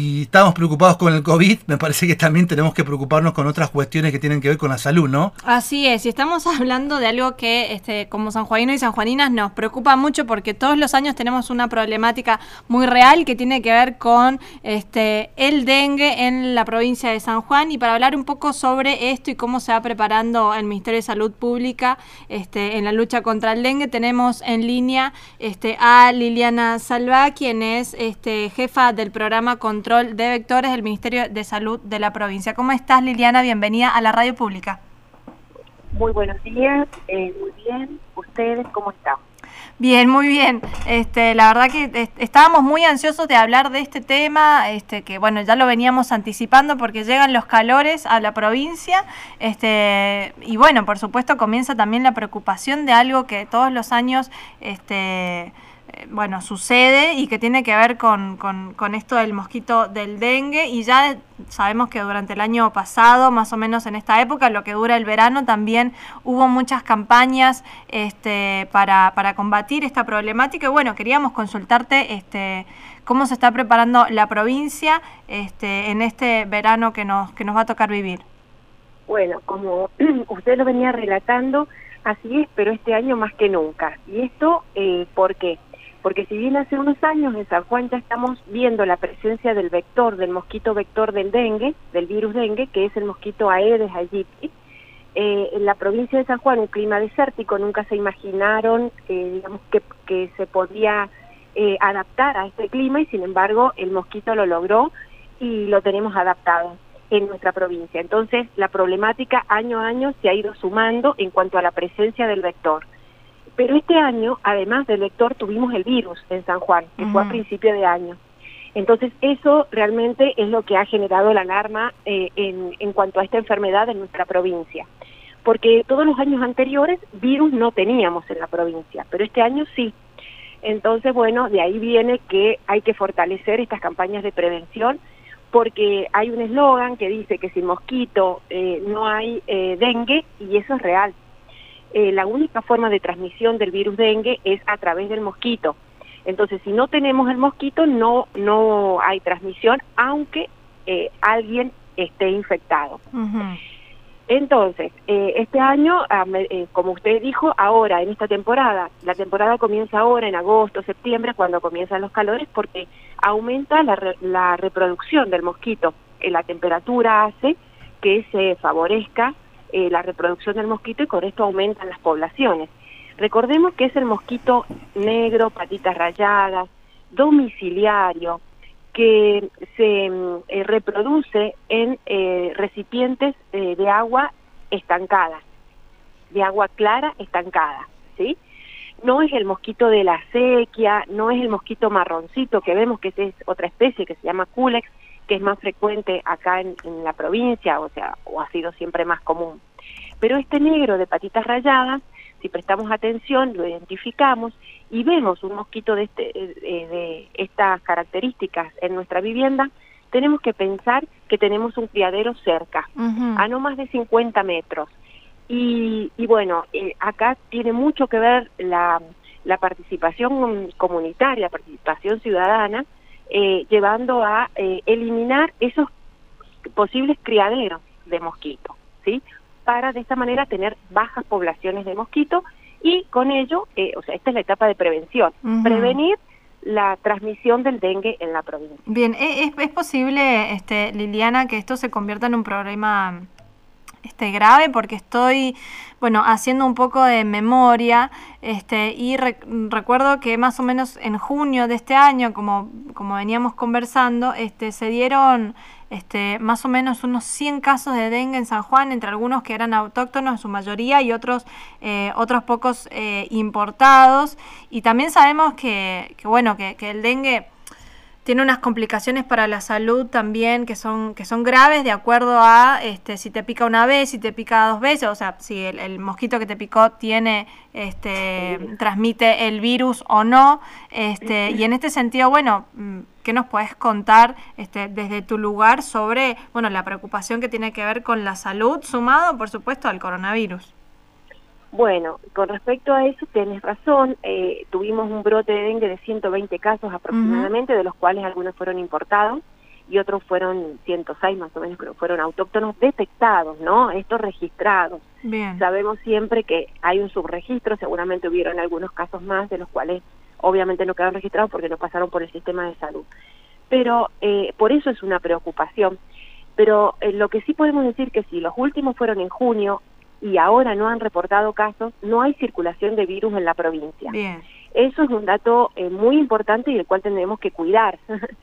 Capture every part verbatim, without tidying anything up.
si estamos preocupados con el COVID, me parece que también tenemos que preocuparnos con otras cuestiones que tienen que ver con la salud, ¿no? Así es, y estamos hablando de algo que este, como sanjuaninos y sanjuaninas nos preocupa mucho porque todos los años tenemos una problemática muy real que tiene que ver con este, el dengue en la provincia de San Juan. Y para hablar un poco sobre esto y cómo se va preparando el Ministerio de Salud Pública este, en la lucha contra el dengue, tenemos en línea este, a Liliana Salva, quien es este, jefa del programa Control de Vectores del Ministerio de Salud de la provincia. ¿Cómo estás, Liliana? Bienvenida a la radio pública. Muy buenos días, eh, muy bien. ¿Ustedes cómo están? Bien, muy bien. Este, la verdad que est estábamos muy ansiosos de hablar de este tema, este, que bueno, ya lo veníamos anticipando porque llegan los calores a la provincia, este, y bueno, por supuesto comienza también la preocupación de algo que todos los años, este, bueno, sucede y que tiene que ver con, con, con esto del mosquito del dengue. Y ya sabemos que durante el año pasado, más o menos en esta época, lo que dura el verano, también hubo muchas campañas este, para, para combatir esta problemática. Y bueno, queríamos consultarte este, cómo se está preparando la provincia este, en este verano que nos, que nos va a tocar vivir. Bueno, como usted lo venía relatando, así es, pero este año más que nunca. ¿Y esto eh, por qué? Porque si bien hace unos años en San Juan ya estamos viendo la presencia del vector, del mosquito vector del dengue, del virus dengue, que es el mosquito Aedes aegypti, eh, en la provincia de San Juan, un clima desértico, nunca se imaginaron eh, digamos que, que se podía eh, adaptar a este clima, y sin embargo el mosquito lo logró y lo tenemos adaptado en nuestra provincia. Entonces la problemática año a año se ha ido sumando en cuanto a la presencia del vector. Pero este año, además del vector, tuvimos el virus en San Juan, que uh-huh. fue a principio de año. Entonces, eso realmente es lo que ha generado la alarma eh, en, en cuanto a esta enfermedad en nuestra provincia. Porque todos los años anteriores, virus no teníamos en la provincia, pero este año sí. Entonces, bueno, de ahí viene que hay que fortalecer estas campañas de prevención, porque hay un eslogan que dice que sin mosquito eh, no hay eh, dengue, y eso es real. Eh, la única forma de transmisión del virus dengue es a través del mosquito. Entonces, si no tenemos el mosquito, no no hay transmisión, aunque eh, alguien esté infectado. Uh-huh. Entonces, eh, este año, eh, como usted dijo, ahora, en esta temporada, la temporada comienza ahora, en agosto, septiembre, cuando comienzan los calores, porque aumenta la, re la reproducción del mosquito. Eh, la temperatura hace que se favorezca Eh, la reproducción del mosquito, y con esto aumentan las poblaciones. Recordemos que es el mosquito negro, patitas rayadas, domiciliario, que se eh, reproduce en eh, recipientes eh, de agua estancada, de agua clara estancada, ¿sí? No es el mosquito de la acequia, no es el mosquito marroncito que vemos, que es otra especie que se llama Culex, que es más frecuente acá en, en la provincia, o sea, o ha sido siempre más común. Pero este negro de patitas rayadas, si prestamos atención, lo identificamos y vemos un mosquito de, este, eh, de estas características en nuestra vivienda, tenemos que pensar que tenemos un criadero cerca, uh-huh. a no más de cincuenta metros. Y, y bueno, eh, acá tiene mucho que ver la, la participación comunitaria, la participación ciudadana, Eh, llevando a eh, eliminar esos posibles criaderos de mosquitos, ¿sí? Para de esta manera tener bajas poblaciones de mosquitos, y con ello, eh, o sea, esta es la etapa de prevención, uh-huh. prevenir la transmisión del dengue en la provincia. Bien, ¿es, es posible, este, Liliana, que esto se convierta en un problema este grave? Porque estoy, bueno, haciendo un poco de memoria, este, y re, recuerdo que más o menos en junio de este año, como, como veníamos conversando, este, se dieron este, más o menos unos cien casos de dengue en San Juan, entre algunos que eran autóctonos en su mayoría y otros, eh, otros pocos eh, importados. Y también sabemos que, que bueno, que, que el dengue tiene unas complicaciones para la salud también que son que son graves, de acuerdo a este si te pica una vez, si te pica dos veces, o sea, si el, el mosquito que te picó tiene este transmite el virus o no. Este y en este sentido, bueno, ¿qué nos puedes contar este desde tu lugar sobre, bueno, la preocupación que tiene que ver con la salud, sumado, por supuesto, al coronavirus? Bueno, con respecto a eso, tenés razón, eh, tuvimos un brote de dengue de ciento veinte casos aproximadamente, uh-huh. de los cuales algunos fueron importados, y otros fueron ciento seis más o menos, creo, fueron autóctonos detectados, ¿no? Estos registrados. Bien. Sabemos siempre que hay un subregistro, seguramente hubieron algunos casos más de los cuales obviamente no quedaron registrados porque no pasaron por el sistema de salud. Pero eh, por eso es una preocupación. Pero eh, lo que sí podemos decir que si los últimos fueron en junio y ahora no han reportado casos, no hay circulación de virus en la provincia. Bien. Eso es un dato eh, muy importante y el cual tendremos que cuidar.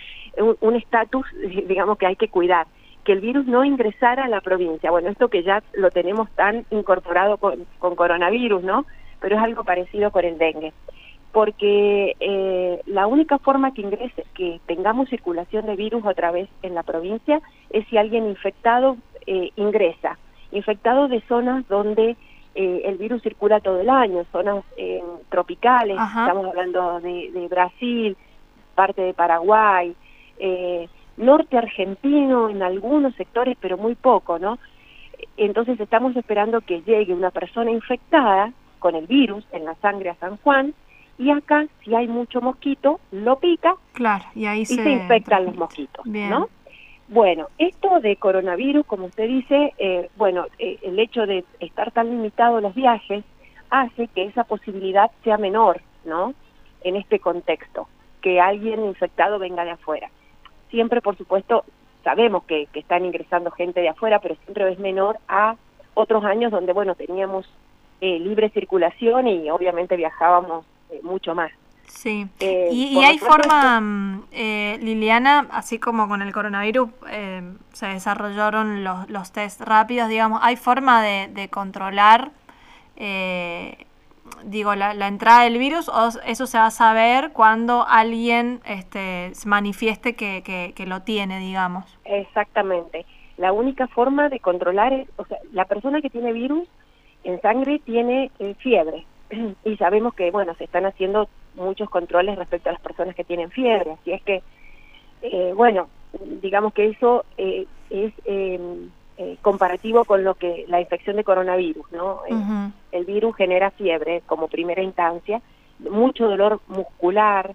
un estatus, digamos, que hay que cuidar, que el virus no ingresara a la provincia. Bueno, esto que ya lo tenemos tan incorporado con, con coronavirus, ¿no? Pero es algo parecido con el dengue. Porque eh, la única forma que ingrese, que tengamos circulación de virus otra vez en la provincia, es si alguien infectado eh, ingresa. Infectado de zonas donde eh, el virus circula todo el año, zonas eh, tropicales, Ajá. Estamos hablando de, de Brasil, parte de Paraguay, eh, norte argentino en algunos sectores, pero muy poco, ¿no? Entonces estamos esperando que llegue una persona infectada con el virus en la sangre a San Juan, y acá, si hay mucho mosquito, lo pica, claro, y ahí y se, se infectan los mosquitos, Bien. ¿no? Bueno, esto de coronavirus, como usted dice, eh, bueno, eh, el hecho de estar tan limitados los viajes hace que esa posibilidad sea menor, ¿no? En este contexto, que alguien infectado venga de afuera. Siempre, por supuesto, sabemos que, que están ingresando gente de afuera, pero siempre es menor a otros años donde, bueno, teníamos eh, libre circulación y obviamente viajábamos eh, mucho más. Sí, Eh, y, y por hay lo pronto, forma, eh, Liliana, así como con el coronavirus eh, se desarrollaron los, los test rápidos, digamos, ¿hay forma de, de controlar, eh, digo, la, la entrada del virus, o eso se va a saber cuando alguien este, se manifieste que, que, que lo tiene, digamos? Exactamente. La única forma de controlar es, o sea, la persona que tiene virus en sangre tiene eh, fiebre, y sabemos que, bueno, se están haciendo muchos controles respecto a las personas que tienen fiebre, así es que, eh, bueno, digamos que eso eh, es eh, eh, comparativo con lo que la infección de coronavirus, ¿no? Uh-huh. El virus genera fiebre como primera instancia, mucho dolor muscular,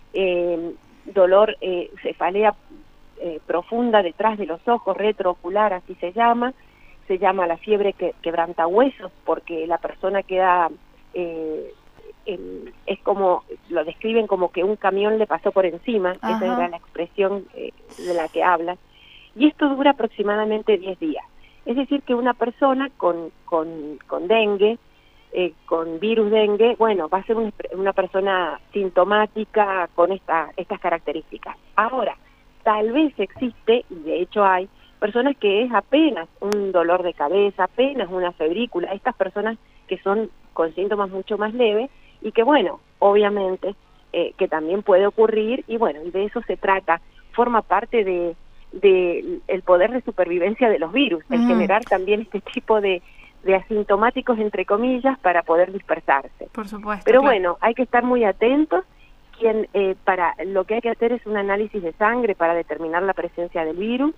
eh, dolor, eh, cefalea eh, profunda detrás de los ojos, retroocular, así se llama, se llama la fiebre que quebranta huesos, porque la persona queda... Eh, eh, es como, lo describen como que un camión le pasó por encima, Ajá. esa era la expresión eh, de la que hablan, y esto dura aproximadamente diez días. Es decir, que una persona con, con, con dengue, eh, con virus dengue, bueno, va a ser un, una persona sintomática con esta, estas características. Ahora, tal vez existe, y de hecho hay, personas que es apenas un dolor de cabeza, apenas una febrícula, estas personas que son con síntomas mucho más leves, y que bueno, obviamente, eh, que también puede ocurrir, y bueno, y de eso se trata, forma parte de, de el poder de supervivencia de los virus, el Mm. generar también este tipo de, de asintomáticos, entre comillas, para poder dispersarse. Por supuesto. Pero claro. bueno, hay que estar muy atentos, quien eh, para lo que hay que hacer es un análisis de sangre para determinar la presencia del virus,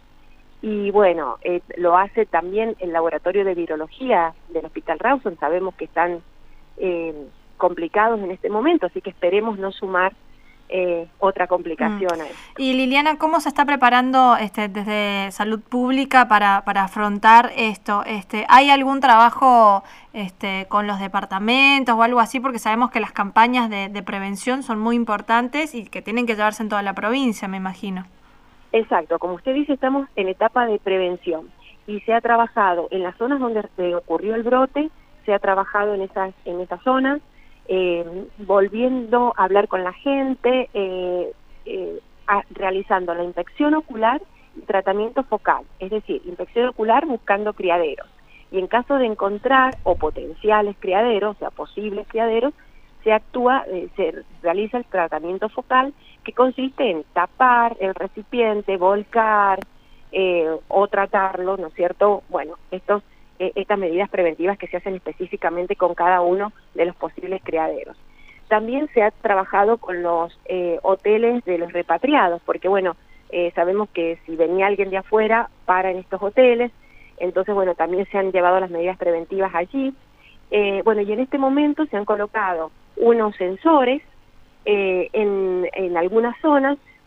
y bueno, eh, lo hace también el laboratorio de virología del Hospital Rawson. Sabemos que están eh, complicados en este momento, así que esperemos no sumar eh, otra complicación Mm. a eso. Y Liliana, ¿cómo se está preparando este, desde Salud Pública para, para afrontar esto? Este, ¿hay algún trabajo este, con los departamentos o algo así? Porque sabemos que las campañas de, de prevención son muy importantes y que tienen que llevarse en toda la provincia, me imagino. Exacto, como usted dice, estamos en etapa de prevención y se ha trabajado en las zonas donde se ocurrió el brote, se ha trabajado en esas en esas zonas, eh, volviendo a hablar con la gente, eh, eh, a, realizando la inspección ocular y tratamiento focal, es decir, inspección ocular buscando criaderos, y en caso de encontrar o potenciales criaderos, o sea, posibles criaderos, se actúa, eh, se realiza el tratamiento focal, que consiste en tapar el recipiente, volcar eh, o tratarlo, ¿no es cierto? Bueno, estos, eh, estas medidas preventivas que se hacen específicamente con cada uno de los posibles criaderos. También se ha trabajado con los eh, hoteles de los repatriados, porque bueno, eh, sabemos que si venía alguien de afuera, para en estos hoteles, entonces bueno, también se han llevado las medidas preventivas allí. Eh, bueno, y en este momento se han colocado unos sensores eh, en, en algunas zonas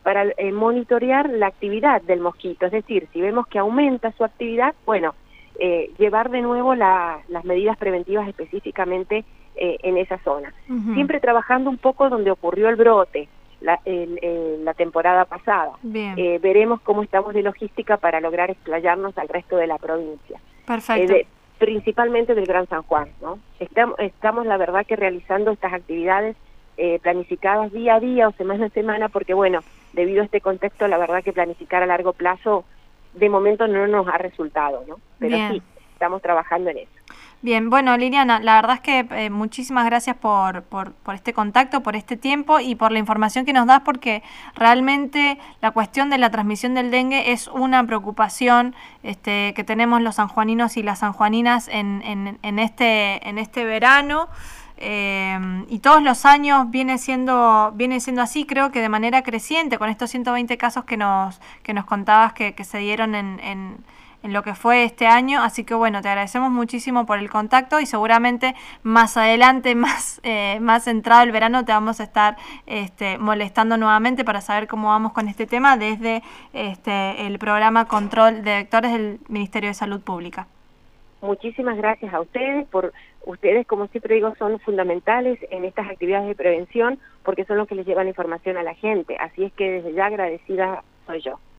para eh, monitorear la actividad del mosquito, es decir, si vemos que aumenta su actividad, bueno, eh, llevar de nuevo la, las medidas preventivas específicamente eh, en esa zona. Uh-huh. Siempre trabajando un poco donde ocurrió el brote, la, el, el, la temporada pasada. Eh, veremos cómo estamos de logística para lograr explayarnos al resto de la provincia. Perfecto. Eh, de, principalmente del Gran San Juan, ¿no? Estamos, estamos la verdad que realizando estas actividades eh, planificadas día a día o semana a semana, porque bueno, debido a este contexto, la verdad que planificar a largo plazo de momento no nos ha resultado, ¿no? Pero Bien. sí, estamos trabajando en eso. Bien, bueno, Liliana, la verdad es que eh, muchísimas gracias por, por, por este contacto, por este tiempo y por la información que nos das, porque realmente la cuestión de la transmisión del dengue es una preocupación este, que tenemos los sanjuaninos y las sanjuaninas en, en, en, este, en este verano. Eh, y todos los años viene siendo viene siendo así, creo que de manera creciente, con estos ciento veinte casos que nos que nos contabas que, que se dieron en, en, en lo que fue este año. Así que bueno, te agradecemos muchísimo por el contacto y seguramente más adelante, más eh, más entrado el verano, te vamos a estar este, molestando nuevamente para saber cómo vamos con este tema desde este, el programa Control de Vectores del Ministerio de Salud Pública. Muchísimas gracias a ustedes, por ustedes, como siempre digo, son fundamentales en estas actividades de prevención porque son los que les llevan información a la gente, así es que desde ya agradecida soy yo.